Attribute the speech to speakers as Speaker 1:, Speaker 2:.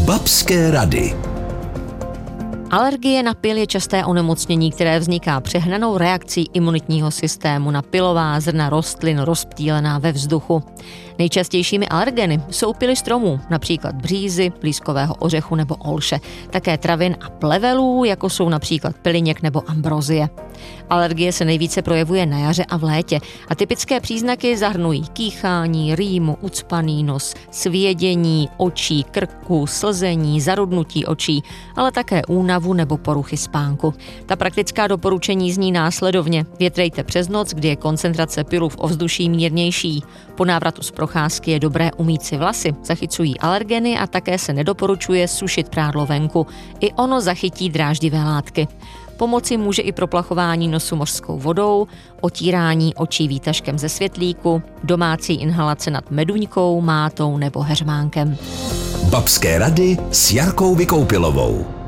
Speaker 1: Babské rady.
Speaker 2: Alergie na pyl je časté onemocnění, které vzniká přehnanou reakcí imunitního systému na pylová zrna rostlin rozptýlená ve vzduchu. Nejčastějšími alergeny jsou pyly stromů, například břízy, lískového ořechu nebo olše, také travin a plevelů, jako jsou například pyliněk nebo ambrozie. Alergie se nejvíce projevuje na jaře a v létě a typické příznaky zahrnují kýchání, rýmu, ucpaný nos, svědění očí, krku, slzení, zarudnutí očí, ale také únavu nebo poruchy spánku. Ta praktická doporučení zní následovně: větrejte přes noc, kdy je koncentrace pylu v ovzduší mírnější. Po návratu z procházky je dobré umýt si vlasy, zachycují alergeny a také se nedoporučuje sušit prádlo venku. I ono zachytí dráždivé látky. Pomoci může i proplachování nosu mořskou vodou, otírání očí výtažkem ze světlíku, domácí inhalace nad meduňkou, mátou nebo heřmánkem.
Speaker 1: Babské rady s Jarkou Vykoupilovou.